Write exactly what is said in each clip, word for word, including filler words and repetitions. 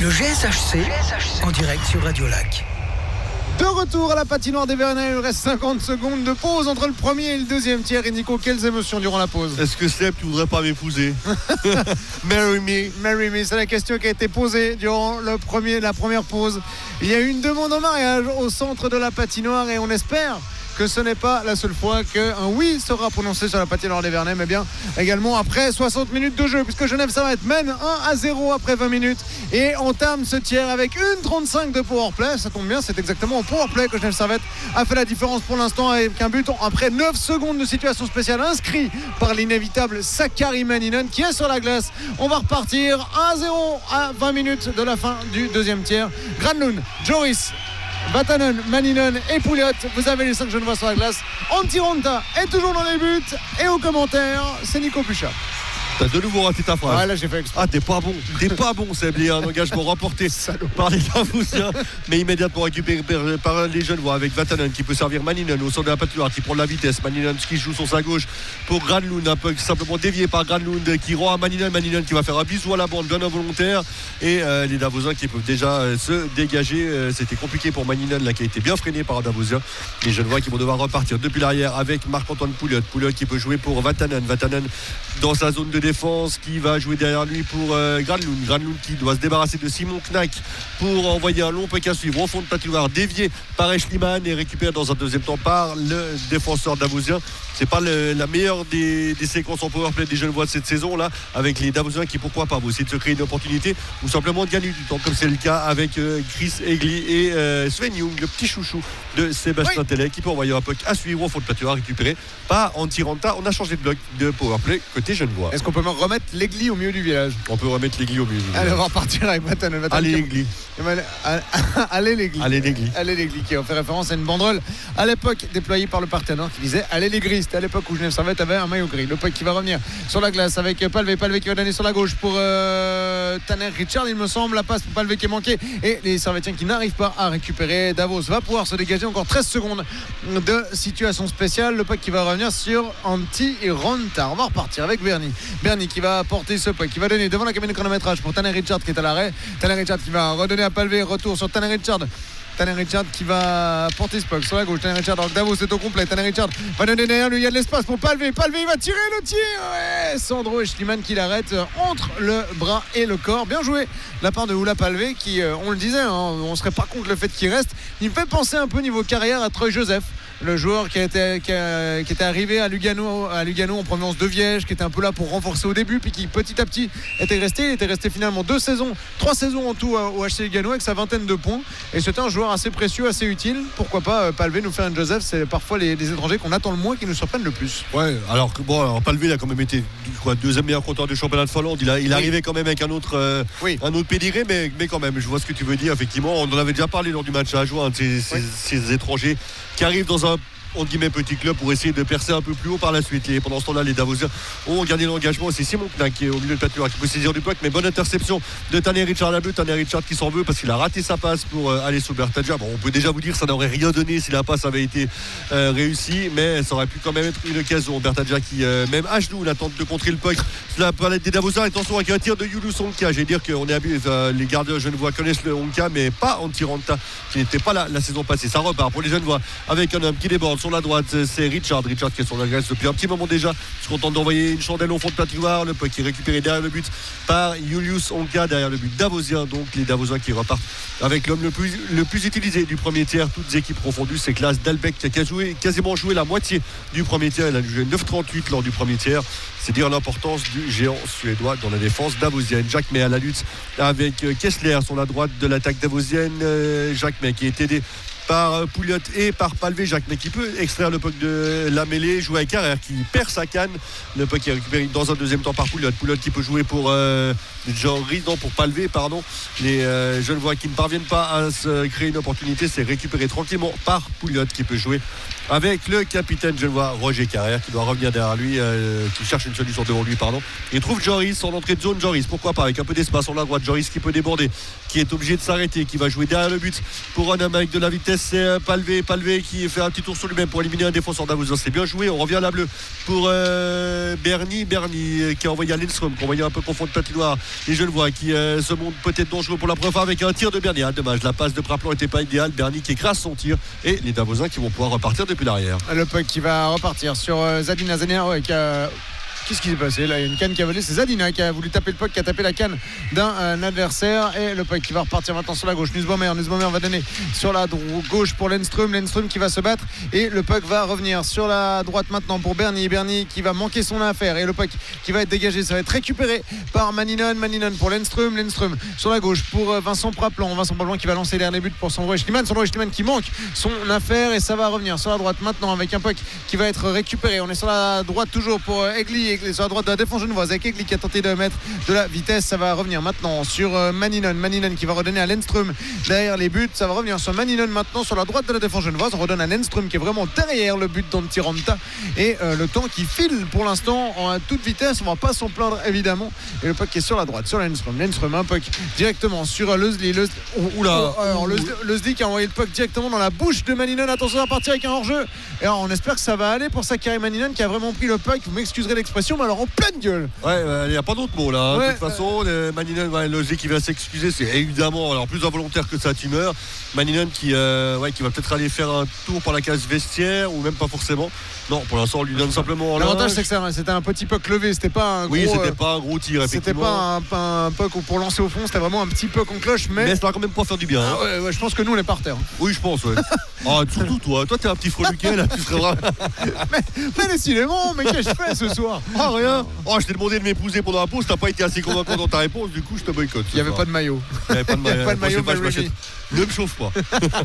Le G S H C en direct sur Radio Lac. De retour à la patinoire des Vernets, il reste cinquante secondes de pause entre le premier et le deuxième tiers. Et Nico, quelles émotions durant la pause? Est-ce que Seb, tu voudrais pas m'épouser? Marry me. Marry me, c'est la question qui a été posée durant le premier, la première pause. Il y a eu une demande en mariage au centre de la patinoire et on espère que ce n'est pas la seule fois qu'un oui sera prononcé sur la patinoire des Vernets, mais bien également après soixante minutes de jeu, puisque Genève Servette mène un à zéro après vingt minutes et entame ce tiers avec une trente-cinq de powerplay. Ça tombe bien, c'est exactement au powerplay que Genève Servette a fait la différence pour l'instant avec un but après neuf secondes de situation spéciale inscrit par l'inévitable Sakari Maninen qui est sur la glace. On va repartir un à zéro à vingt minutes de la fin du deuxième tiers. Granlund, Joris, Vatanen, Maninen et Pouliot, vous avez les cinq Genevois sur la glace. Antti Raanta est toujours dans les buts. Et au commentaire, c'est Nico Puchat. T'as de nouveau raté ta phrase. Ouais, là j'ai fait exprès. Ah, t'es pas bon. T'es pas bon, Seb. Il y a un engagement remporté par les Davosiens, mais immédiatement récupéré par les Genevois avec Vatanen qui peut servir Maninen au centre de la patinoire qui prend de la vitesse. Maninen qui joue sur sa gauche pour Granlund, un peu simplement dévié par Granlund qui rend à Maninen. Maninen qui va faire un bisou à la bande bien involontaire. Et euh, les Davosiens qui peuvent déjà euh, se dégager. Euh, c'était compliqué pour Maninen là qui a été bien freiné par un Davosien. Les Genevois qui vont devoir repartir depuis l'arrière avec Marc-Antoine Pouliot. Pouliot qui peut jouer pour Vatanen. Vatanen dans sa zone de défense qui va jouer derrière lui pour euh, Granlund. Granlund qui doit se débarrasser de Simon Knack pour envoyer un long puck à suivre au fond de patinoire, dévié par Eschliman et récupéré dans un deuxième temps par le défenseur davosien. C'est pas le, la meilleure des, des séquences en powerplay des Genevois de cette saison là, avec les Davosiens qui pourquoi pas vont essayer de se créer une opportunité ou simplement de gagner du temps comme c'est le cas avec euh, Chris Egli et euh, Sven Jung, le petit chouchou de Sébastien oui. Tellet qui peut envoyer un puck à suivre au fond de patinoire récupéré par Antti Raanta. On a changé de bloc de powerplay côté Genevois. Est-ce qu'on peut remettre l'Egli au milieu du village? On peut remettre l'Egli au milieu du village. Allez, on va repartir avec Vatanen. Allez l'Egli. Allez l'Egli. Allez l'Egli. Allez l'Egli qui a fait référence à une banderole à l'époque déployée par le partenaire qui disait Allez les gris. C'était à l'époque où Genève Servette avait un maillot gris. Le puck qui va revenir sur la glace avec Palvé. Palvé qui va donner sur la gauche pour euh, Tanner Richard, il me semble. La passe pour Palvé qui est manquée et les Servettiens qui n'arrivent pas à récupérer. Davos va pouvoir se dégager. Encore treize secondes de situation spéciale. Le puck qui va revenir sur Antti Raanta. On va repartir avec Bernie. Bernie qui va porter ce puck, qui va donner devant la cabine de chronométrage pour Tanner Richard qui est à l'arrêt. Tanner Richard qui va redonner à Palvé. Retour sur Tanner Richard. Tanner Richard qui va porter ce puck sur la gauche. Tanner Richard, donc Davos est au complet. Tanner Richard va donner derrière lui. Il y a de l'espace pour Palvé. Palvé il va tirer le tir. Ouais, Sandro Eschliman qui l'arrête entre le bras et le corps. Bien joué de la part de Oula Palvé qui, on le disait, hein, on serait pas contre le fait qu'il reste. Il me fait penser un peu niveau carrière à Troy Joseph, le joueur qui, a été, qui, a, qui était arrivé à Lugano, à Lugano en provenance de Viège, qui était un peu là pour renforcer au début, puis qui petit à petit était resté. Il était resté finalement deux saisons, trois saisons en tout au H C Lugano avec sa vingtaine de points. Et c'était un joueur assez précieux, assez utile. Pourquoi pas Palvé nous faire un Joseph? C'est parfois les, les étrangers qu'on attend le moins qui nous surprennent le plus. Ouais, alors que bon, alors Palvé il a quand même été quoi, deuxième meilleur compteur du championnat de Finlande. Il, a, il oui. arrivait quand même avec un autre, euh, oui. un autre pédigré, mais, mais quand même, je vois ce que tu veux dire. Effectivement, on en avait déjà parlé lors du match à Ajoie, hein, ces, oui. ces, ces étrangers qui arrivent dans un on dit même petit club pour essayer de percer un peu plus haut par la suite. Et pendant ce temps-là, les Davosiens ont gardé l'engagement. C'est Simon Knack qui est au milieu de patinoire qui peut saisir du puck, mais bonne interception de Tanner Richard à la but. Tanner Richard qui s'en veut parce qu'il a raté sa passe pour euh, aller sous Bertaggia. Bon, on peut déjà vous dire que ça n'aurait rien donné si la passe avait été euh, réussie, mais ça aurait pu quand même être une occasion. Bertaggia qui, euh, même à genoux, la tente de contrer le puck. La palette des Davosiens. Attention avec un tir de Julius Onka. J'ai dire qu'on est habitué, euh, les gardiens genevois connaissent le Onka, mais pas Antti Raanta qui n'était pas là la saison passée. Ça repart pour les genevois avec un homme qui déborde sur la droite. C'est Richard, Richard qui est sur la glace depuis un petit moment déjà, se contente d'envoyer une chandelle au fond de patinoire, le puck qui est récupéré derrière le but par Julius Onka derrière le but davosien, donc les Davosiens qui repartent avec l'homme le plus, le plus utilisé du premier tiers, toutes équipes confondues, c'est Klas Dahlbeck qui a joué, quasiment joué la moitié du premier tiers, il a joué neuf trente-huit lors du premier tiers, c'est dire l'importance du géant suédois dans la défense davosienne. Jacques May à la lutte avec Kessler sur la droite de l'attaque davosienne, Jacques May qui est aidé par Pouliot et par Palvé. Jacques mais qui peut extraire le puck de la mêlée, jouer avec Carrère qui perd sa canne, le puck est récupéré dans un deuxième temps par Pouliot. Pouliot qui peut jouer pour euh, Joris, non pour Palvé pardon. Les euh, Genevois qui ne parviennent pas à se créer une opportunité, c'est récupéré tranquillement par Pouliot qui peut jouer avec le capitaine genevois Roger Carrère qui doit revenir derrière lui, euh, qui cherche une solution devant lui pardon. Il trouve Joris en entrée de zone. Joris, pourquoi pas avec un peu d'espace sur la droite. Joris qui peut déborder, qui est obligé de s'arrêter, qui va jouer derrière le but pour un homme avec de la vitesse vitesse, c'est Palvé. Palvé qui fait un petit tour sur lui-même pour éliminer un défenseur d'Avozin. C'est bien joué. On revient à la bleue pour euh, Bernie. Bernie qui a envoyé à Lindström, qui a envoyé un peu confondre patinoire. Les Genevois qui euh, se montrent peut-être dangereux pour la première fois avec un tir de Bernie. Ah, dommage, la passe de Praplan n'était pas idéale. Bernie qui écrase son tir et les Davosiens qui vont pouvoir repartir depuis l'arrière. Le puck qui va repartir sur euh, Zadina. Zadina ouais, qui a... Qu'est-ce qui s'est passé là? Il y a une canne qui a volé, c'est Zadina qui a voulu taper le puck, qui a tapé la canne d'un euh, adversaire, et le puck qui va repartir maintenant sur la gauche. Nussbaumer, Nussbaumer va donner sur la gauche pour Lindström, Lindström qui va se battre et le puck va revenir sur la droite maintenant pour Bernie, Bernie qui va manquer son affaire et le puck qui va être dégagé, ça va être récupéré par Manninon, Manninon pour Lindström, Lindström sur la gauche pour Vincent Praplan, Vincent Praplan qui va lancer les derniers buts pour Sandro Eschliman, Sandro Eschliman qui manque son affaire et ça va revenir sur la droite maintenant avec un puck qui va être récupéré. On est sur la droite toujours pour Egli, Egli sur la droite de la défense genevoise avec Egli qui a tenté de mettre de la vitesse. Ça va revenir maintenant sur Manninon, Manninon qui va redonner à Lindström derrière les buts. Ça va revenir sur Manninon maintenant sur la droite de la défense genevoise. On redonne à Lindström qui est vraiment derrière le but d'Antiranta et euh, le temps qui file pour l'instant en toute vitesse. On va pas s'en plaindre évidemment. Et le puck qui est sur la droite sur Lindström. Lindström un puck directement sur Lesley. Lesley. Oh, oula. Alors Lesley qui a envoyé le puck directement dans la bouche de Manninon. Attention à partir avec un hors-jeu. Et alors on espère que ça va aller pour Sakari Manninon qui a vraiment pris le puck. Vous m'excuserez l'expression, mais alors en pleine gueule. Ouais, il bah, n'y a pas d'autre mot là. Hein. Ouais, de toute façon, euh... Manninon, ouais, Lesley qui va s'excuser, c'est évidemment alors plus involontaire que sa tumeur. Manninon qui, euh, ouais, qui va peut-être aller faire un tour par la case vestiaire ou même pas forcément. Non, pour l'instant, on lui donne simplement. L'avantage, c'est que ça, c'était un petit puck levé. C'était pas un gros. Oui, c'était pas un gros tir. C'était pas un, un puck pour lancer au fond. C'était vraiment un petit puck en cloche. Mais, mais ça va quand même pas faire du bien. Hein. Ah ouais, ouais, je pense que nous, on est par terre. Oui, je pense. Ouais. Ah, surtout toi. Toi, t'es un petit freluquet là. Tu seras. mais, mais décidément, mais qu'est-ce que je fais ce soir? Ah, rien. Oh, je t'ai demandé de m'épouser pendant la pause. T'as pas été assez convaincant dans ta réponse. Du coup, je te boycotte. Il n'y avait pas de maillot. Il n'y avait pas de maillot. Pas de maillot pas, ne me chauffe pas.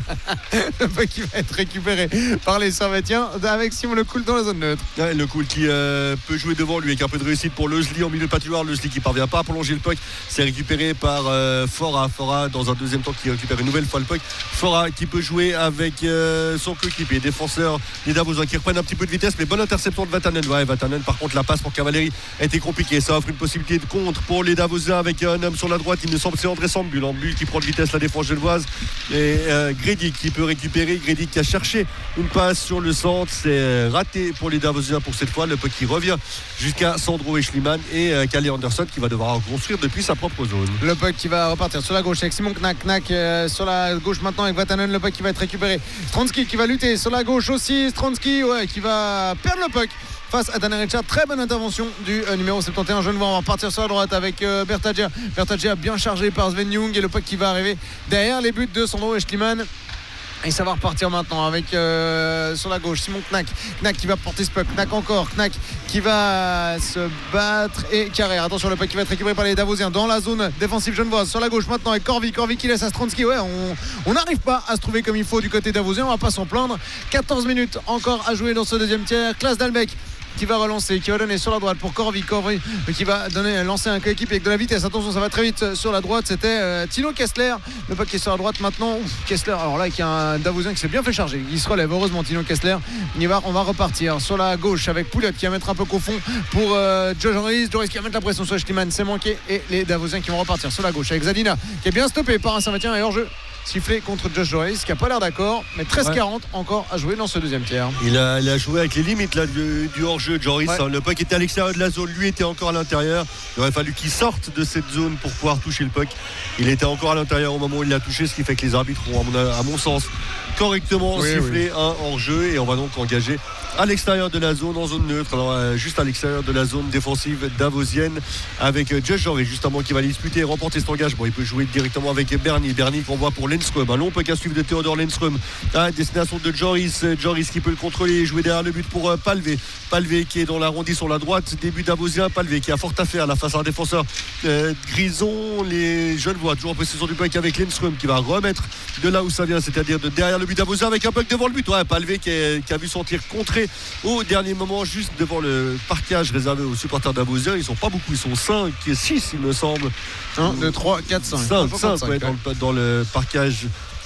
Le puck qui va être récupéré par les Servetiens avec Simon Lecoul dans la zone neutre. Ouais, Lecoul qui euh, peut jouer devant lui avec un peu de réussite pour Lesley en milieu de patinoire. Lesley qui parvient pas à prolonger le puck. C'est récupéré par euh, Fora. Fora dans un deuxième temps qui récupère une nouvelle fois le puck. Fora qui peut jouer avec euh, son coéquipier, défenseur des Davosiens qui reprennent un petit peu de vitesse, mais bonne interception de Vatanen. Ouais, Vatanen, par contre, la passe pour Cavalieri a été compliquée. Ça offre une possibilité de contre pour les Davosiens avec un homme sur la droite. Il me semble que c'est André Sambul. Sambul qui prend de vitesse la défense genevoise. Et euh, Gredic qui peut récupérer. Gredic qui a cherché une passe sur le centre. C'est raté pour les Davosiens pour cette fois. Le puck qui revient jusqu'à Sandro Eschliman et euh, Kalle Anderson qui va devoir reconstruire depuis sa propre zone. Le puck qui va repartir sur la gauche avec Simon Knack. Knack euh, sur la gauche maintenant avec Vatanen. Le puck qui va être récupéré. Stransky qui va lutter sur la gauche aussi. Stransky ouais, qui va perdre le puck face à Tanner Richard. Très bonne intervention du euh, numéro soixante et onze Genevois. On va repartir sur la droite avec euh, Bertagia. Bertagia bien chargé par Sven Jung et le puck qui va arriver derrière les buts de Sandro Eschliman. Et ça va repartir maintenant avec euh, sur la gauche Simon Knack. Knack qui va porter ce puck. Knack encore. Knack qui va se battre et Carrère. Attention, le puck qui va être récupéré par les Davosiens dans la zone défensive genevoise. Sur la gauche maintenant avec Corvi. Corvi qui laisse à Stransky. Ouais, on n'arrive pas à se trouver comme il faut du côté Davosien. On va pas s'en plaindre. quatorze minutes encore à jouer dans ce deuxième tiers. Klaas Dalbeck qui va relancer, qui va donner sur la droite pour Corvi. Corvi qui va donner, lancer un coéquipier avec de la vitesse. Attention, ça va très vite sur la droite. C'était euh, Tino Kessler. Le puck qui est sur la droite maintenant. Ouf, Kessler, alors là, qui a un Davosien qui s'est bien fait charger. Il se relève, heureusement, Tino Kessler. On, y va, on va repartir sur la gauche avec Pouliot qui va mettre un peu qu'au fond pour euh, Joe Joris. Joris qui va mettre la pression sur Eschliman. C'est manqué. Et les Davosiens qui vont repartir sur la gauche avec Zadina qui est bien stoppé par un Saint-Étienne et hors-jeu. Sifflé contre Josh Joris qui n'a pas l'air d'accord, mais treize quarante ouais. encore à jouer dans ce deuxième tiers. Il a, il a joué avec les limites là, du, du hors-jeu de Joris. Ouais. Le puck était à l'extérieur de la zone, lui était encore à l'intérieur. Il aurait fallu qu'il sorte de cette zone pour pouvoir toucher le puck. Il était encore à l'intérieur au moment où il l'a touché, ce qui fait que les arbitres ont, à mon, à mon sens, correctement oui, sifflé oui. un hors-jeu et on va donc engager à l'extérieur de la zone, en zone neutre, alors euh, juste à l'extérieur de la zone défensive davosienne avec euh, Josh Joris justement qui va disputer et remporter cet engagement. Il peut jouer directement avec Bernie. Bernie qu'on voit pour Lindström. Un long puck à suivre de Theodor Lindström à destination de Joris. Joris qui peut le contrôler et jouer derrière le but pour euh, Palvé. Palvé qui est dans l'arrondi sur la droite. Début davosien. Palvé qui a fort à faire là face à un défenseur euh, grison. Les Genevois toujours en possession du puck avec Lindström qui va remettre de là où ça vient, c'est-à-dire de derrière le but davosien avec un puck devant le but. Ouais, Palvé qui, est, qui a vu son tir contré au dernier moment juste devant le parquage réservé aux supporters davosiens. Ils sont pas beaucoup, ils sont cinq et six il me semble. un, deux, trois, quatre, cinq. cinq, cinq ouais, dans, le, dans le parquage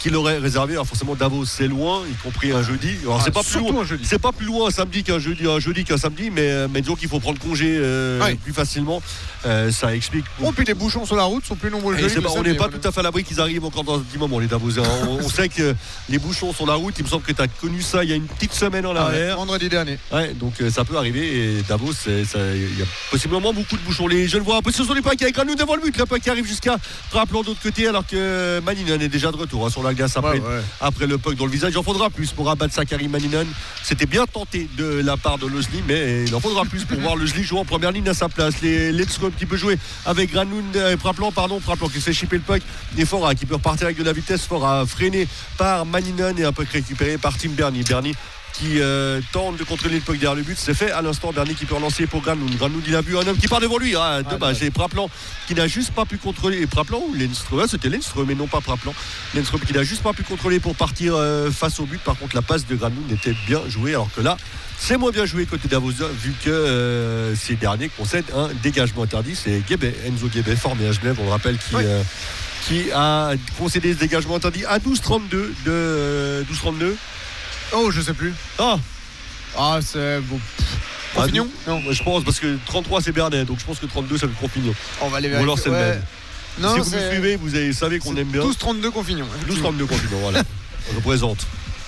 qu'il aurait réservé. Alors forcément Davos c'est loin, y compris un jeudi. Alors ah, c'est pas plus loin, c'est pas plus loin un samedi qu'un jeudi, un jeudi qu'un samedi, mais, mais disons qu'il faut prendre congé euh, oui. plus facilement. Euh, ça explique. Oh puis les bouchons sur la route sont plus nombreux. Jeudi, pas, on n'est pas tout à fait à l'abri qu'ils arrivent encore dans un petit moment les Davosiens. on, on sait que les bouchons sur la route, il me semble que tu as connu ça il y a une petite semaine en arrière. Ah ouais, vendredi dernier. Ouais, donc euh, ça peut arriver et Davos, il y a possiblement beaucoup de bouchons. Les jeunes voient un peu sur les pas qui avec Granoux devant le but, le puck qui arrive jusqu'à Praplan de l'autre côté alors que Maninen est déjà de retour hein, sur la glace après, ouais, ouais. après le puck dans le visage. Il en faudra plus pour abattre Sakari Maninen. C'était bien tenté de la part de Lozli, mais il en faudra plus pour voir Lozli jouer en première ligne à sa place. Les Lindström qui peut jouer avec Granoux, euh, Praplan, pardon, Praplan qui se fait chipper le puck et Fora qui peut repartir avec de la vitesse. Fora freiné par Maninen et un puck récupéré par Tim Bernie. Bernie qui euh, tente de contrôler le puck derrière le but. C'est fait à l'instant. Bernie qui peut relancer pour Granoux. Granoux, il a vu un homme qui part devant lui. Ah, dommage. Et Praplan qui n'a juste pas pu contrôler. Et Praplan ou Lindström, ouais, c'était Lindström mais non pas Praplan. Lindström qui n'a juste pas pu contrôler pour partir euh, face au but. Par contre, la passe de Granoux n'était bien jouée. Alors que là, c'est moins bien joué côté Davosien vu que euh, ces derniers concèdent un dégagement interdit. C'est Guébet, Enzo Guébet, formé à Genève, on le rappelle, qui. Oui. Euh, qui a concédé ce dégagement interdit à douze trente-deux de euh, douze trente-deux. Oh, je sais plus. Ah, ah c'est bon. Compignon ah, non, je pense parce que trente-trois c'est Bernet, donc je pense que trente-deux ça fait Compignon. On va les vérifier. Ou alors c'est ouais. le même. Non, si vous me suivez, vous avez, savez qu'on aime bien. douze trente-deux Compignon. douze trente-deux Compignon, voilà. On représente.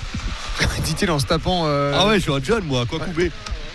Dit-il en se tapant. Euh... Ah ouais, je suis un jeune moi, quoi ouais. couper.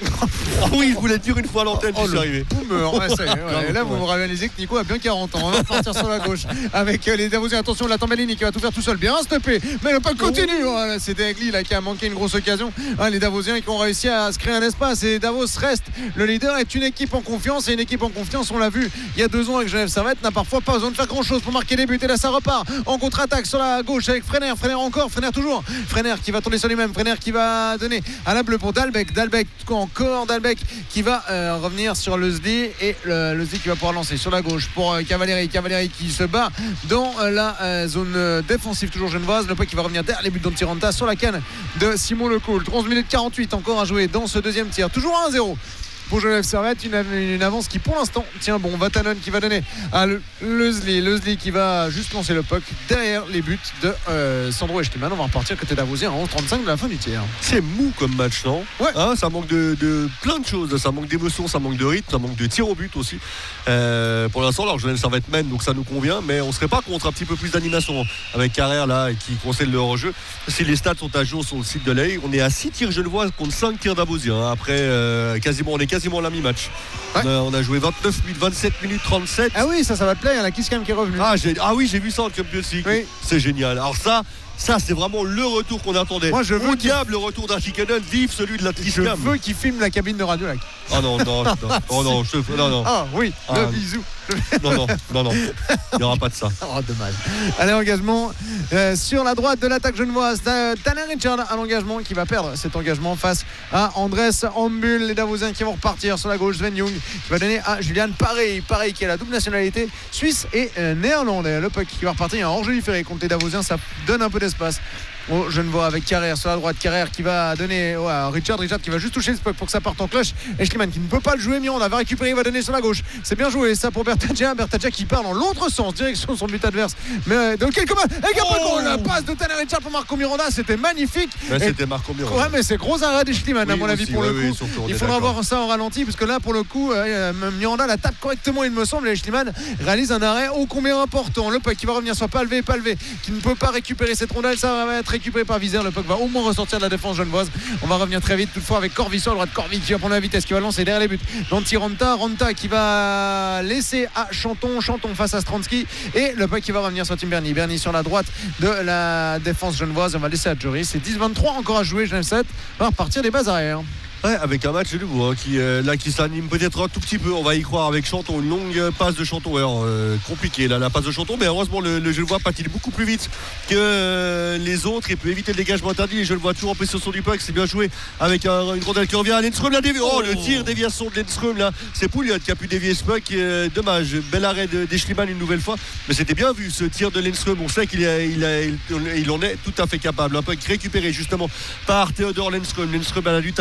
Oh oui, je voulais dire une fois à l'antenne, oh, je suis arrivé. Boomer, ouais, ça y est, ouais. Et là, vous me réalisez que Nico a bien quarante ans. On va partir sur la gauche avec les Davosiens. Attention, la Tambellini qui va tout faire tout seul. Bien stoppé, mais le pas continue. Oh, c'est Degli là qui a manqué une grosse occasion. Ah, les Davosiens qui ont réussi à se créer un espace et Davos reste le leader. Est une équipe en confiance et une équipe en confiance. On l'a vu il y a deux ans avec Genève Servette. N'a parfois pas besoin de faire grand chose pour marquer des buts. Et là, ça repart en contre-attaque sur la gauche avec Frener. Frener encore, Frener toujours. Frener qui va tourner sur lui-même. Frener qui va donner à la bleue pour Dalbec. Dalbec encore Dalbec. Qui va euh, revenir sur Lozli et le, Lozli qui va pouvoir lancer sur la gauche pour euh, Cavalieri. Cavalieri qui se bat dans euh, la euh, zone euh, défensive toujours genevoise. Le puck qui va revenir derrière les buts d'Antiranta sur la canne de Simon Lecoul. onze minutes quarante-huit encore à jouer dans ce deuxième tir. Toujours un zéro. Pour Genève Servette, une, une avance qui pour l'instant tient bon. Vatanen qui va donner à Lozli. Lozli qui va juste lancer le puck derrière les buts de euh, Sandro Eschliman. On va repartir côté Davosien à onze trente-cinq de la fin du tiers. C'est mou comme match, non? Ouais. Hein, ça manque de, de plein de choses. Ça manque d'émotion, ça manque de rythme, ça manque de tir au but aussi. Euh, pour l'instant, alors Genève Servette mène, donc ça nous convient, mais on serait pas contre un petit peu plus d'animation avec Carrère là qui concède le hors-jeu. Si les stats sont à jour sur le site de l'A I, on est à six tirs genevois contre cinq tirs Davosiens. Après, euh, quasiment, on est quasiment la mi-match. Ouais. On, a, on a joué vingt-neuf minutes, vingt-sept minutes trente-sept. Ah oui, ça, ça va te plaire. Il y a la Kiss Cam qui est revenue. Ah, ah oui, j'ai vu ça en Champions League. Oui. C'est génial. Alors ça, ça c'est vraiment le retour qu'on attendait. Moi, je veux diable le retour d'un Chickanon, vive celui de la Kiss Cam. Je veux qu'il filme la cabine de Radio Lac. Ah non, non, non. Oh non, je non, non. Ah oui, ah, le bisou. Non, non, non, non. Il n'y aura pas de ça. Oh, dommage. Allez, engagement euh, sur la droite de l'attaque genevoise. Tanner Richard à l'engagement qui va perdre cet engagement face à Andrés Ambul. Les Davosiens qui vont repartir sur la gauche. Sven Jung qui va donner à Julian Parey. Parey qui a la double nationalité suisse et euh, néerlandais. Le puck qui va repartir. Il y a un hors-jeu différé contre les Davosiens. Ça donne un peu d'espace. Oh, je ne vois avec Carrère sur la droite. Carrère qui va donner oh, à Richard. Richard qui va juste toucher le puck pour que ça parte en cloche. Eschliman qui ne peut pas le jouer. Miranda va récupérer. Il va donner sur la gauche. C'est bien joué ça pour Bertadja. Bertadja qui part dans l'autre sens, direction son but adverse. Mais euh, de quelques mains. Et oh la passe de Tanner Richard pour Marco Miranda. C'était magnifique. Ouais, c'était Marco Miranda. Ouais, mais c'est gros arrêt d'Eschliman oui, à mon aussi, avis pour ouais, le coup. Oui, il faudra voir ça en ralenti parce que là pour le coup euh, Miranda la tape correctement il me semble. Et Eschliman réalise un arrêt ô combien important. Le puck qui va revenir sur Palvé. Palvé qui ne peut pas récupérer cette rondelle. Ça va être récupéré par Vizère. Le puck va au moins ressortir de la défense genevoise. On va revenir très vite toutefois avec Corvi sur le droite. Corvi qui va prendre la vitesse, qui va lancer derrière les buts. D'Antiranta, Ranta qui va laisser à Chanton, Chanton face à Stransky et le puck qui va revenir sur Tim Bernie. Bernie sur la droite de la défense genevoise. On va laisser à Joris. C'est dix vingt-trois encore à jouer. Genève sept va repartir des bases arrière. Ouais, avec un match de nouveau hein, qui, euh, là, qui s'anime peut-être un tout petit peu, on va y croire avec Chanton, une longue passe de Chanton, ouais, euh, compliqué là la passe de Chanton, mais heureusement le, le Genevois patine beaucoup plus vite que euh, les autres et peut éviter le dégagement interdit. Les Genevois toujours en possession du puck, c'est bien joué avec un, une rondelle qui revient à Lindström, la dévi- oh, oh le tir déviation de Lindström là, c'est Pouliot qui a pu dévier ce puck, euh, dommage, bel arrêt de, d'Eschliman une nouvelle fois, mais c'était bien vu ce tir de Lindström, on sait qu'il a, il, a, il, il en est tout à fait capable, un puck récupéré justement par Theodor Lindström, Lindström à la lutte avec Stransky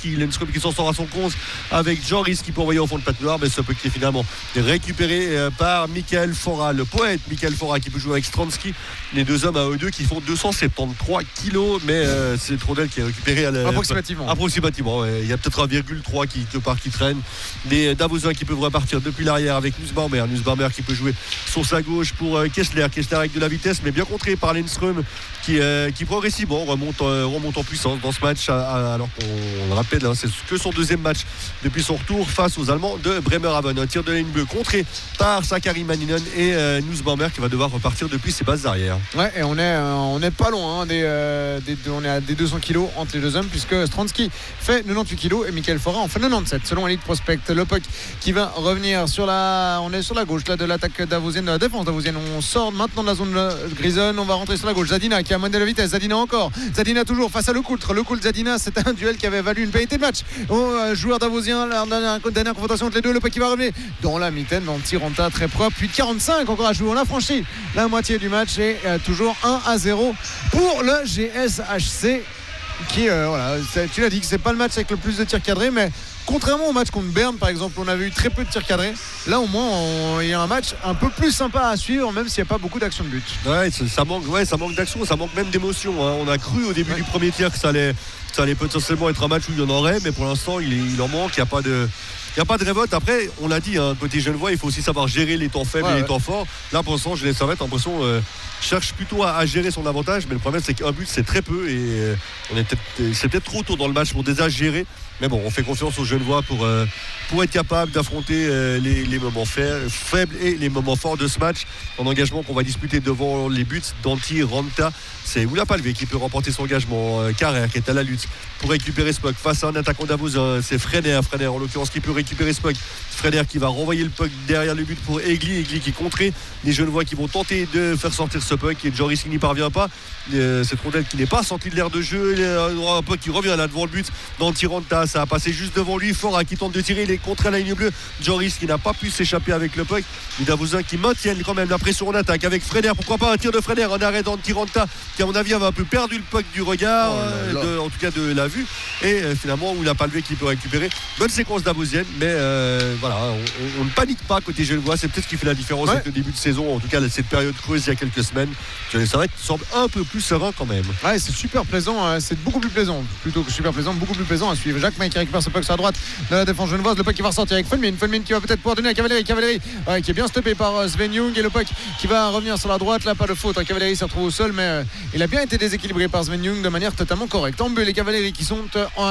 Stronsky, Lindström qui s'en sort à son compte avec Joris qui peut envoyer au fond de patinoire, mais ce peut qui est finalement récupéré par Michael Fora, le poète Michael Fora qui peut jouer avec Stronsky, les deux hommes à eux deux qui font deux cent soixante-treize kilos, mais euh, c'est Trudel qui est récupéré à la, approximativement approximativement ouais. Il y a peut-être un virgule trois qui te part qui traîne, des Davosiens qui peuvent repartir depuis l'arrière avec Nussbaumer, Nussbaumer qui peut jouer sur sa gauche pour euh, Kessler, Kessler avec de la vitesse mais bien contré par Lindström qui, euh, qui progressivement remonte, euh, remonte en puissance dans ce match, à, à, alors qu'on le rappelle hein, c'est que son deuxième match depuis son retour face aux Allemands de Bremerhaven. Un tir de ligne bleue contré par Sakari Manninen et euh, Nussbaumer qui va devoir repartir depuis ses bases arrière. Ouais, et on est, euh, on n'est pas loin hein, des, euh, des, on est à des deux cents kilos entre les deux hommes puisque Stronsky fait quatre-vingt-dix kilos et Michael Fora en fait quatre-vingt-dix-sept selon Elite Prospect. Le puck qui va revenir sur la, on est sur la gauche là de l'attaque davosienne, de la défense davosienne. On sort maintenant de la zone grisonne, on va rentrer sur la gauche. Zadina qui a mené de la vitesse, Zadina encore, Zadina toujours face à Lecoultre. Lecoultre Zadina, c'est un duel qui avait valu une pénalité de match au euh, joueur davosien. La dernière, dernière confrontation entre les deux, le puck qui va revenir dans la mitaine, dans le Tiranta très propre. huit quarante-cinq encore à jouer, on a franchi la moitié du match et euh, toujours un à zéro pour le G S H C qui euh, voilà, tu l'as dit que c'est pas le match avec le plus de tirs cadrés, mais contrairement au match contre Berne par exemple, on avait eu très peu de tirs cadrés. Là au moins il y a un match un peu plus sympa à suivre, même s'il n'y a pas beaucoup d'action de but. Ouais, ça manque, ouais, ça manque d'action, ça manque même d'émotion hein. On a cru au début ouais. du premier tir que ça allait, ça allait potentiellement être un match où il y en aurait, mais pour l'instant il, est, il en manque, il n'y a pas de Il n'y a pas de révolte. Après, on l'a dit, hein, côté Genevois, il faut aussi savoir gérer les temps faibles ouais, et les ouais. temps forts. Là, pour l'instant, Genève Servette, l'impression, euh, cherche plutôt à, à gérer son avantage. Mais le problème, c'est qu'un but, c'est très peu. Et euh, on est peut-être, c'est peut-être trop tôt dans le match pour déjà gérer. Mais bon, on fait confiance aux Genevois pour, euh, pour être capable d'affronter euh, les, les moments faibles et les moments forts de ce match. En engagement qu'on va disputer devant les buts d'Antti Ranta. C'est Oula Palvé qui peut remporter son engagement. Euh, Carrère qui est à la lutte pour récupérer ce puck face à un attaquant davosien. C'est Frenner, Frenner en l'occurrence qui peut récupérer ce puck. Frenner qui va renvoyer le puck derrière le but pour Egli, Egli qui est contré. Les Genevois qui vont tenter de faire sortir ce puck et Joris qui n'y parvient pas. Euh, c'est Trondel qui n'est pas sorti de l'air de jeu. Euh, un puck qui revient là devant le but d'Antti Ranta. Ça a passé juste devant lui. Fora qui tente de tirer. Il est contré à la ligne bleue. Joris qui n'a pas pu s'échapper avec le puck. Les Davosiens qui maintiennent quand même la pression en attaque avec Frenner. Pourquoi pas un tir de Frenner, un arrêt d'Antti Ranta qui à mon avis avait un peu perdu le puck du regard, oh là là. De, en tout cas de la vue. Et euh, finalement Oula Palvé qui peut récupérer. Bonne séquence davosienne, mais euh, voilà, on, on, on ne panique pas côté Genevois. C'est peut-être ce qui fait la différence ouais. avec le début de saison. En tout cas, cette période creuse il y a quelques semaines. Ça va être, semble un peu plus serein quand même. Ouais, c'est super plaisant. Hein. C'est beaucoup plus plaisant, plutôt que super plaisant, beaucoup plus plaisant à suivre. Jacques May qui récupère ce puck sur la droite de la défense genevoise. Le puck qui va ressortir avec Fulmin. Fulmin qui va peut-être pouvoir donner à Cavalieri. Cavalieri ouais, qui est bien stoppé par euh, Sven Jung et le puck qui va revenir sur la droite. Là, pas de faute. Hein. Cavalieri se retrouve au sol, mais euh, il a bien été déséquilibré par Sven Jung de manière totalement correcte. Ambul et Cavalieri qui sont en,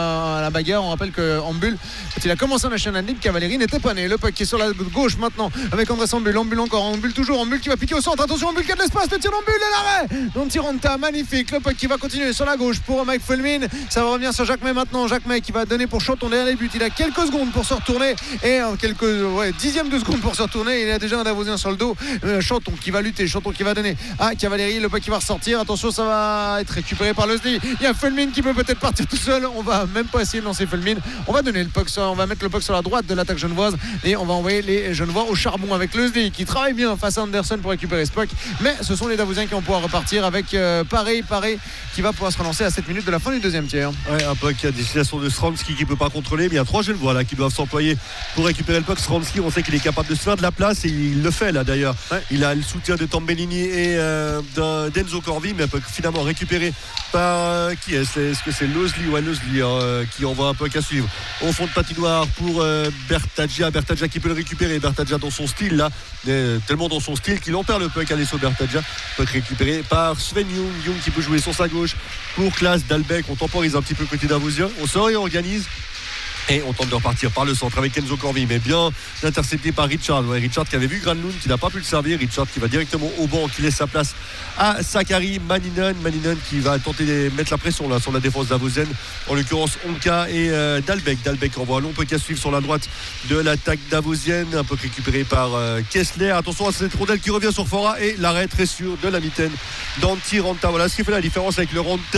à la bagarre. On rappelle que Ambul, quand il a commencé en National League, Cavalieri n'était pas né. Le puck qui est sur la gauche maintenant avec Andrés Ambul. Ambul encore. Ambul toujours. Ambul qui va piquer au centre. Attention, Ambul qui a de l'espace. Le tir d'Ambul et l'arrêt. Donc Tiranta, magnifique. Le puck qui va continuer sur la gauche pour Mike Fulmin. Ça va revenir sur Jacques May maintenant. Jacques May qui va donner pour Chanton derrière les buts. Il a quelques secondes pour se retourner et en quelques ouais, dixièmes de secondes pour se retourner. Il a déjà un Davosien sur le dos. Euh, Chanton qui va lutter. Chanton qui va donner à Cavalieri. Le puck qui va ressortir. Attention, ça va être récupéré par Leslie. Il y a Fulmin qui peut peut-être partir tout seul. On va même pas essayer de lancer Fulmin. On va donner le puck sur, on va mettre le puck sur la droite de l'attaque genevoise et on va envoyer les Genevois au charbon avec Leslie qui travaille bien face à Anderson pour récupérer ce puck. Mais ce sont les Davosiens qui vont pouvoir repartir avec euh, Paré, Paré qui va pouvoir se relancer à sept minutes de la fin du deuxième tiers. Ouais, un puck à destination de Stransky qui peut pas contrôler, mais il y a trois Genevois là qui doivent s'employer pour récupérer le puck. Stransky, on sait qu'il est capable de se faire de la place et il le fait là d'ailleurs. Ouais. Il a le soutien de Tambellini et euh, d'Enzo Corvi, mais un puck finalement récupéré par euh, qui est-ce Est-ce que c'est Leslie ouais, Leslie euh, qui envoie un puck à suivre au fond de patinoire pour euh, Bertaggia. Bertaggia qui peut le récupérer. Bertaggia dans son style là, euh, tellement dans son style qu'il en perd le puck. Alesso Bertaggia, puck récupéré par Sven Jung. Jung qui peut jouer sur sa gauche pour Klaas Dalbeck. On temporise un petit peu côté Davosien. On se réorganise. Et on tente de repartir par le centre avec Enzo Corvi, mais bien intercepté par Richard. Ouais, Richard qui avait vu Granlund, qui n'a pas pu le servir. Richard qui va directement au banc, qui laisse sa place à Sakari Manninen. Manninen qui va tenter de mettre la pression là sur la défense davosienne, en l'occurrence Onka et euh, Dalbeck. Dalbeck envoie un long puck à suivre sur la droite de l'attaque davosienne, un peu récupéré par euh, Kessler. Attention à cette rondelle qui revient sur Fora et l'arrêt très sûr de la mitaine d'Antti Ranta. Voilà ce qui fait la différence avec le Ranta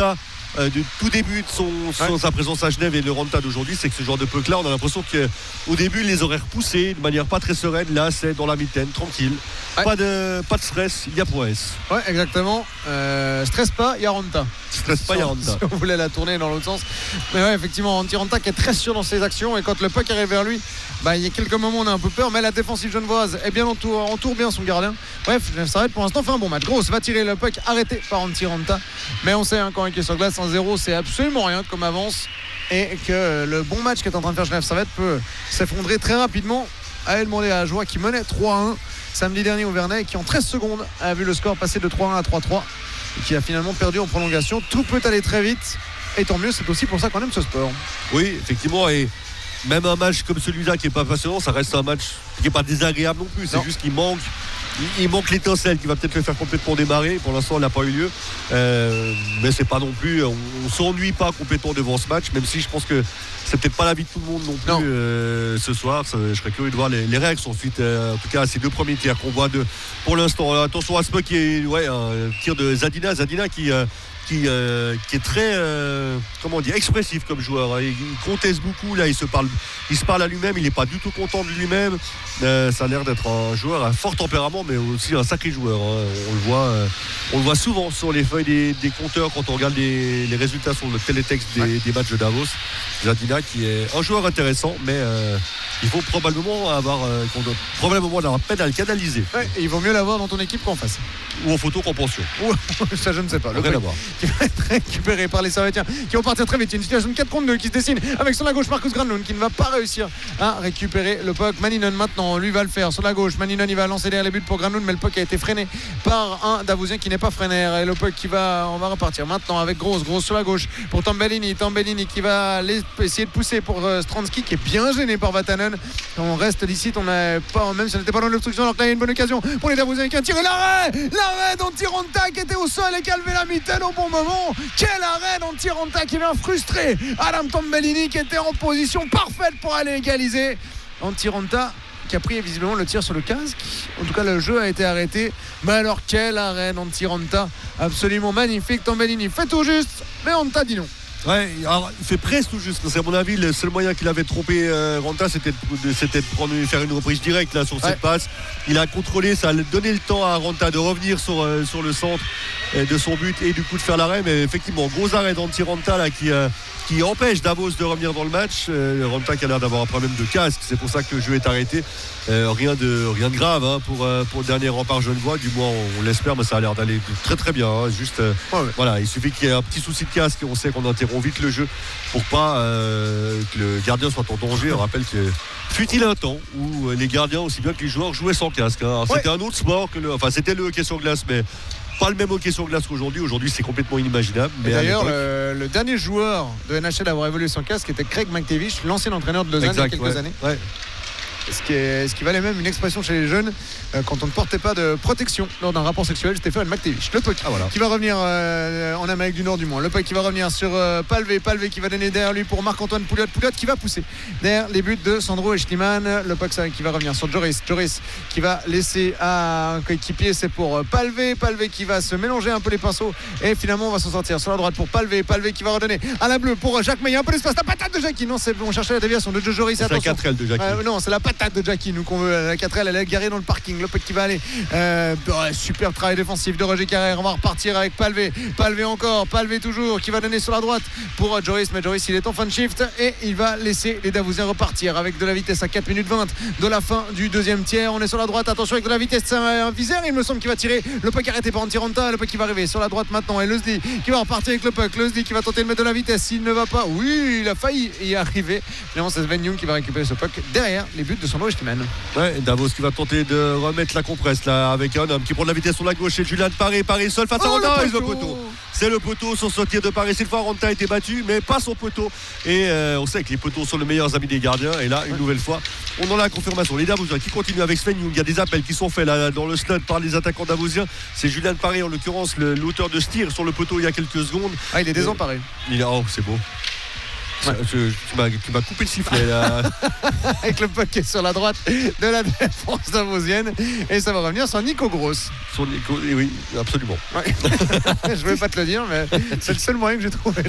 euh, du tout début de son, son, ouais. sa présence à Genève et le Ranta d'aujourd'hui, c'est que ce genre de puck là, on a l'impression qu'au début il les aurait repoussés de manière pas très sereine. Là c'est dans la mitaine, tranquille, ouais. pas, de, pas de stress, il y a point S. Ouais, exactement. Euh, stress pas, il y a Ranta. Stress pas, il y a Ranta. Si on voulait la tourner dans l'autre sens. Mais ouais, effectivement, Antti Ranta qui est très sûr dans ses actions, et quand le puck arrive vers lui, bah, il y a quelques moments où on a un peu peur, mais la défensive genevoise est bien entoure, entoure bien son gardien. Bref, Genève Servette pour l'instant fait un bon match. Grosse va tirer le puck arrêté par Antti Ranta, mais on sait hein, quand il est sur glace un zéro, c'est absolument rien comme avance, et que le bon match qu'est en train de faire Genève Servette peut s'effondrer très rapidement. À demander à Ajoie qui menait trois à un samedi dernier au Vernet, qui en treize secondes a vu le score passer de trois à un à trois à trois, et qui a finalement perdu en prolongation. Tout peut aller très vite, et tant mieux, c'est aussi pour ça qu'on aime ce sport. Oui, effectivement, et même un match comme celui-là qui n'est pas passionnant, ça reste un match qui n'est pas désagréable non plus. C'est non. juste qu'il manque il manque l'étincelle qui va peut-être le faire complètement démarrer. Pour l'instant, elle n'a pas eu lieu, euh, mais c'est pas non plus, on, on s'ennuie pas complètement devant ce match, même si je pense que c'est peut-être pas la vie de tout le monde non plus non. Euh, ce soir. Ça, je serais curieux de voir les, les réactions suite euh, en tout cas à ces deux premiers tirs qu'on voit de, pour l'instant. Alors, attention à ce puck qui est ouais, un tir de Zadina Zadina qui euh, Qui, euh, qui est très euh, comment dire, expressif comme joueur. Il, il conteste beaucoup, là il se parle, il se parle à lui-même, il n'est pas du tout content de lui-même. Euh, ça a l'air d'être un joueur à fort tempérament, mais aussi un sacré joueur. Hein. On le voit, euh, on le voit souvent sur les feuilles des, des compteurs quand on regarde les, les résultats sur le télétexte des, ouais. des matchs de Davos. Zadina qui est un joueur intéressant, mais euh, il faut probablement avoir, euh, qu'on doit probablement avoir peine à le canaliser. Ouais, et il vaut mieux l'avoir dans ton équipe qu'en face. Ou en photo qu'en pension. Ça je ne sais pas. Le rien à voir. Qui va être récupéré par les Servettiens qui vont partir très vite. Il y a une situation de quatre contre deux qui se dessine avec sur la gauche Marcus Granlund qui ne va pas réussir à récupérer le puck. Maninen maintenant, lui va le faire sur la gauche. Maninen il va lancer derrière les buts pour Granlund, mais le puck a été freiné par un Davousien qui n'est pas freiné. Et le puck qui va, on va repartir maintenant avec Grosse, Grosse sur la gauche pour Tambellini. Tambellini qui va essayer de pousser pour euh, Stransky qui est bien gêné par Vatanen. On reste d'ici, on n'a pas, même si on n'était pas dans l'obstruction, alors que là il y a une bonne occasion pour les Davoisiens qui a tiré l'arrêt, l'arrêt d'Antti Ranta qui était au sol et qui a levé la mitaine au bon moment. Quel arrêt d'Antti Ranta qui vient frustrer Adam Tambellini qui était en position parfaite pour aller égaliser. Antti Ranta qui a pris visiblement le tir sur le casque. En tout cas le jeu a été arrêté, mais alors quel arrêt d'Antti Ranta, absolument magnifique. Tambellini fait tout juste, mais Ranta dit non. Ouais, alors il fait presque tout juste. C'est à mon avis le seul moyen qu'il avait trompé euh, Ranta, c'était de, c'était de prendre, faire une reprise directe là sur ouais. cette passe. Il a contrôlé, ça a donné le temps à Ranta de revenir sur, euh, sur le centre euh, de son but et du coup de faire l'arrêt. Mais effectivement, gros arrêt d'Antti Ranta là qui, euh, qui empêche Davos de revenir dans le match. Euh, Ranta qui a l'air d'avoir un problème de casque, c'est pour ça que le jeu est arrêté. Euh, rien, de, rien de grave hein, pour, euh, pour le dernier rempart genevois, du moins on, on l'espère, mais ça a l'air d'aller très très bien. Hein. Juste, euh, ouais, ouais. Voilà, il suffit qu'il y ait un petit souci de casque et on sait qu'on interrompt vite le jeu pour pas euh, que le gardien soit en danger. On rappelle que fut-il un temps où les gardiens aussi bien que les joueurs jouaient sans casque. Hein. Ouais. C'était un autre sport que le, enfin c'était le hockey sur glace, mais pas le même hockey sur glace qu'aujourd'hui. Aujourd'hui, c'est complètement inimaginable. Mais d'ailleurs, le, le dernier joueur de N H L à avoir évolué sans casque était Craig McTavish, l'ancien entraîneur de Lausanne il y a quelques ouais. années. Ouais. Ce qui, est, ce qui valait même une expression chez les jeunes euh, quand on ne portait pas de protection lors d'un rapport sexuel. Stéphane McTavish, le puck ah, voilà. qui va revenir euh, en Amérique du Nord du moins. Le puck qui va revenir sur euh, Palvé, Palvé qui va donner derrière lui pour Marc-Antoine Pouliot, Pouliot qui va pousser derrière les buts de Sandro et Schliemann. Le puck qui va revenir sur Joris, Joris qui va laisser à un coéquipier, c'est pour Palvé, Palvé qui va se mélanger un peu les pinceaux et finalement on va s'en sortir sur la droite pour Palvé, Palvé qui va redonner à la bleue pour Jacques Meillet, un peu d'espace, la patate de Jackie, non c'est bon, on cherchait la déviation de Joris. C'est la quatre L de Jackie. Euh, non, c'est la patate de Jackie, nous qu'on veut. La quatre L, elle est garée dans le parking. Le puck qui va aller. Euh, ouais, superbe travail défensif de Roger Carrère. On va repartir avec Palvé. Palvé encore. Palvé toujours qui va donner sur la droite pour uh, Joris. Mais Joris, il est en fin de shift et il va laisser les Davousiens repartir avec de la vitesse à quatre minutes vingt de la fin du deuxième tiers. On est sur la droite. Attention avec de la vitesse. C'est un viseur. Il me semble qu'il va tirer. Le puck arrêté par Antti Ranta. Le puck qui va arriver sur la droite maintenant. Et Leslie qui va repartir avec le puck. Leslie qui va tenter de mettre de la vitesse. S'il ne va pas, oui, il a failli y arriver. Finalement, c'est Sven Young qui va récupérer ce puck derrière les buts de son Schliemann. Ouais, Davos qui va tenter de remettre la compresse là avec un homme qui prend de la vitesse sur la gauche et Julien Paré, Paré seul face à oh, Ranta, le, le poteau. C'est le poteau sur ce tir de Paré. Cette fois Ranta a été battu mais pas son poteau et euh, on sait que les poteaux sont les meilleurs amis des gardiens et là une ouais. nouvelle fois on en a la confirmation. Les Davosiens qui continuent avec Sven Young. Il y a des appels qui sont faits là dans le slot par les attaquants davosiens. C'est Julien Paré en l'occurrence le, l'auteur de ce tir sur le poteau il y a quelques secondes. Ah il est désemparé. Euh, il est, oh c'est beau. Ouais. Je, tu, m'as, tu m'as coupé le sifflet là. Avec le puck qui est sur la droite de la défense davosienne. Et ça va revenir sur Nico Gross. Sur Nico, oui, absolument. Ouais. Je ne vais pas te le dire, mais c'est le seul moyen que j'ai trouvé.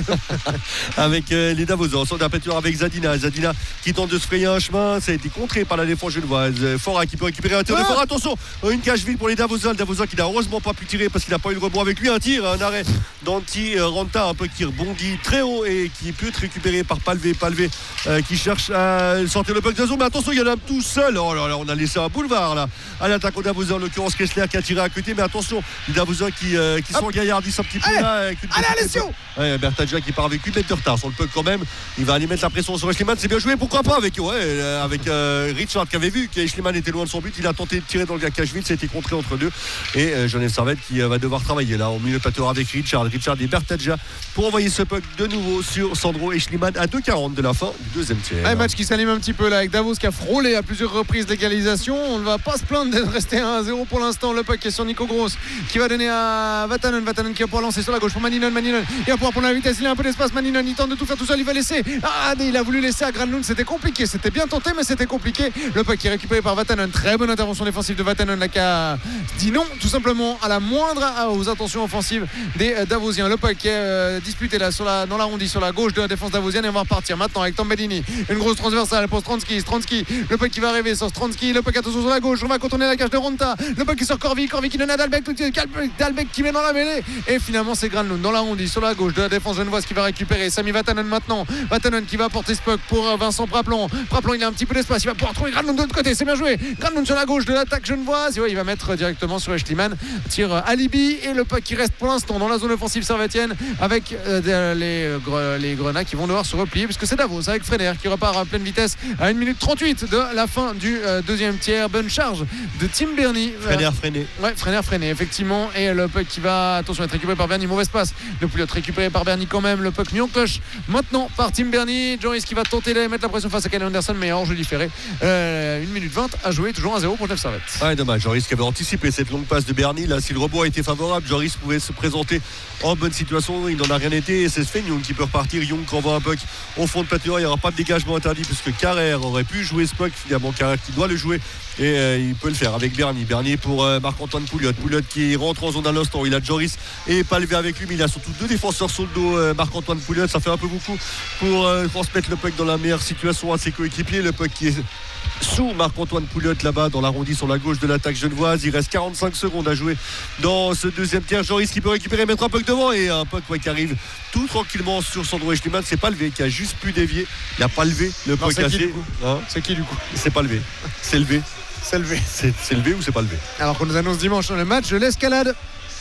Avec euh, les Davosans, sur la peinture avec Zadina. Zadina qui tente de se frayer un chemin. Ça a été contré par la défense genevoise. Fora qui peut récupérer un tir ah de Fora. Attention, une cage vide pour les Davosans. Le Davosan qui n'a heureusement pas pu tirer parce qu'il n'a pas eu le rebond avec lui. Un tir, un arrêt d'Anti Ranta, un peu qui rebondit très haut et qui peut être récupéré par Palvé. Palvé euh, qui cherche à sortir le puck de la zone. Mais attention, il y en a tout seul. Oh là là, on a laissé un boulevard là à l'attaque aux Davosans. En l'occurrence, Kessler qui a tiré à côté. Mais attention, les Davosans qui, euh, qui sont gaillardis un petit peu allez, là. Allez, allez, ouais, Bertadja qui part avec huit mètres de retard sur le puck quand même. Il va aller mettre la pression sur Schliemann. C'est bien joué, pourquoi pas avec, ouais, avec euh, Richard qui avait vu que Schliemann était loin de son but. Il a tenté de tirer dans le cage vide. Ça a été contré entre deux. Et euh, Genève Servette qui euh, va devoir travailler là au milieu de pâteur avec Richard. Richard et Bertadja pour envoyer ce puck de nouveau sur Sandro et Schliemann à deux quarante de la fin du deuxième tiers. Un match qui s'anime un petit peu là avec Davos qui a frôlé à plusieurs reprises l'égalisation. On ne va pas se plaindre d'être resté à un à zéro pour l'instant. Le puck est sur Nico Gross qui va donner à Vatanen. Vatanen qui va pouvoir lancer sur la gauche pour Maninon. Maninon il va pouvoir prendre la vitesse. Il a un peu d'espace. Maninon il tente de tout faire tout seul. Il va laisser. Ah, il a voulu laisser à Granlund. C'était compliqué. C'était bien tenté, mais c'était compliqué. Le puck qui est récupéré par Vatanen. Très bonne intervention défensive de Vatanen là qui a dit non tout simplement à la moindre aux intentions offensives des Davosiens. Le puck qui est euh, disputé là sur la, dans l'arrondi sur la gauche de la défense davosienne et on va repartir maintenant avec Tambellini. Une grosse transversale pour Stransky. Stransky, le puck qui va arriver sur Stransky. Le puck attention sur la gauche. On va contourner la cage de Ronta. Le puck qui sort Corvi. Corvi qui donne à Dalbec. Dalbec qui met dans la mêlée. Et finalement, c'est Granlund dans l'arrondi sur la gauche de la défense genevoise qui va récupérer. Sami Vatanen maintenant. Vatanen qui va porter ce puck pour Vincent Praplon. Praplon, il a un petit peu d'espace. Il va pouvoir trouver Granlund de l'autre côté. C'est bien joué. Granlund sur la gauche de l'attaque genevoise. Et ouais, il va mettre directement sur Schliemann. Tir alibi. Et le puck qui reste pour l'instant dans la zone offensive servétienne avec euh, les, les Grenats qui vont devoir se replier puisque c'est Davos avec Frenner qui repart à pleine vitesse à une minute trente-huit de la fin du euh, deuxième tiers. Bonne charge de Tim Berny. Frenner freiné. Ouais, Frenner freiné effectivement. Et le puck qui va attention être récupéré par Berny. Mauvaise passe. Ne plus être récupéré par Berny quand même. Le puck mis en cloche maintenant par Tim Berny. Joris qui va tenter de mettre la pression face à Kyle Anderson mais hors jeu différé. Euh, une minute vingt à jouer. Toujours un zéro pour Genève Servette. Ouais, dommage. Joris qui avait anticipé cette longue passe de Berny. Là, si le rebond a été favorable, Joris pouvait se présenter en bonne situation. Il n'en a rien été. Et c'est Sven Young qui peut repartir. Young qui envoie un puck au fond de pâture. Il n'y aura pas de dégagement interdit puisque Carrère aurait pu jouer ce puck. Finalement, Carrère qui doit le jouer. Et euh, il peut le faire avec Berny. Berny pour euh, Marc-Antoine Pouliot. Pouliot qui rentre en zone à l'instant. Il a Joris et Palvé avec lui. Mais il a surtout deux défenseurs sur le dos. Euh, Marc-Antoine Pouliot. Ça fait un peu beaucoup pour euh, transmettre le puck dans la meilleure situation à ses coéquipiers. Le puck qui est sous Marc-Antoine Pouliot là-bas dans l'arrondi sur la gauche de l'attaque genevoise. Il reste quarante-cinq secondes à jouer dans ce deuxième tiers. Joris qui peut récupérer, mettre un puck devant et un puck ouais, qui arrive tout tranquillement sur Sandro Schliemann. C'est pas levé, qui a juste pu dévier. Il n'a pas levé le puck cassé. Hein c'est qui du coup? C'est pas levé. C'est levé. C'est levé. C'est, c'est levé ou c'est pas levé? Alors qu'on nous annonce dimanche le match de l'escalade.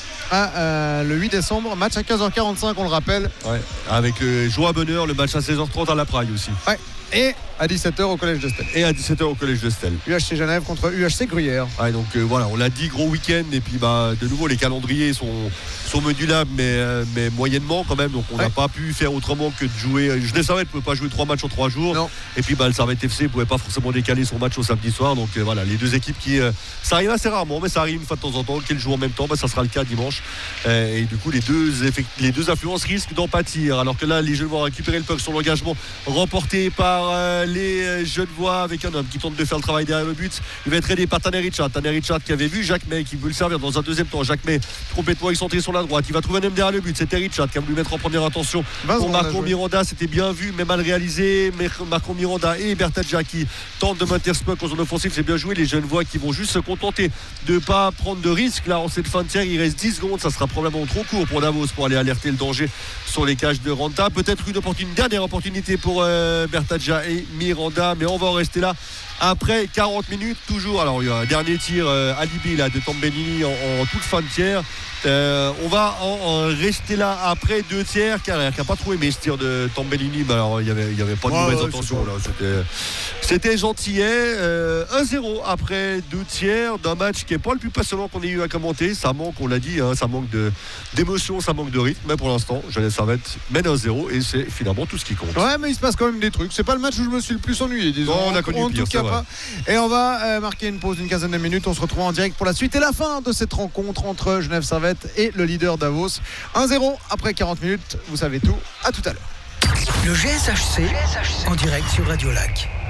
À, euh, le huit décembre, match à quinze heures quarante-cinq, on le rappelle. Ouais, avec le Joie Bonheur, le match à seize heures trente à la Praille aussi. Ouais. Et à dix-sept heures au collège de Stel. Et à dix-sept heures au collège de Stel. U H C Genève contre U H C Gruyère. Ouais, donc euh, voilà, on l'a dit, gros week-end. Et puis bah, de nouveau, les calendriers sont, sont modulables, mais, euh, mais moyennement quand même. Donc on n'a ouais. pas pu faire autrement que de jouer. Genève Servette ne pouvait pas jouer trois matchs en trois jours. Non. Et puis bah, le Servette F C ne pouvait pas forcément décaler son match au samedi soir. Donc euh, voilà, les deux équipes qui. Euh, ça arrive assez rarement, mais ça arrive une fois de temps en temps. Qu'elles jouent en même temps, bah, ça sera le cas dimanche. Euh, et du coup, les deux, effect... les deux influences risquent d'en pâtir. Alors que là, les jeunes vont récupérer le puck sur l'engagement remporté par euh, les jeunes voix avec un homme qui tente de faire le travail derrière le but. Il va être aidé par Tanner Richard. Tanner Richard qui avait vu Jacques May qui veut le servir dans un deuxième temps. Jacques May complètement excentré sur la droite. Il va trouver un homme derrière le but. C'était Richard qui a voulu mettre en première intention pour Marco Miranda. C'était bien vu mais mal réalisé. Marco Miranda et Bertadja qui tentent de maintenir ce puck en zone offensive. C'est bien joué. Les jeunes voix qui vont juste se contenter de ne pas prendre de risques là en cette fin de tiers. Il reste dix secondes. Ça sera probablement trop court pour Davos pour aller alerter le danger sur les cages de Ranta. Peut-être une opportunité, une dernière opportunité pour euh, Bertadja et Miranda. Mais on va en rester là après quarante minutes toujours. Alors il y a un dernier tir euh, alibi là, de Tambellini en, en toute fin de tiers. Euh, on va en, en rester là après deux tiers. Carrère qui n'a pas trop aimé ce tir de Tambellini, mais alors il n'y avait, avait pas de ouais, mauvaise ouais, intention là. C'était, c'était gentillet. euh, un zéro après deux tiers d'un match qui n'est pas le plus passionnant qu'on ait eu à commenter. Ça manque, on l'a dit, hein, ça manque de, d'émotion, ça manque de rythme, mais pour l'instant Genève Servette mène un zéro et c'est finalement tout ce qui compte. Ouais, mais il se passe quand même des trucs. C'est pas le match où je me suis le plus ennuyé, disons. Non, on a connu en pire, tout cas pas. Et on va euh, marquer une pause d'une quinzaine de minutes. On se retrouve en direct pour la suite et la fin de cette rencontre entre Genève Servette et le leader Davos. un zéro après quarante minutes. Vous savez tout. À tout à l'heure. Le G S H C, en direct sur Radio Lac.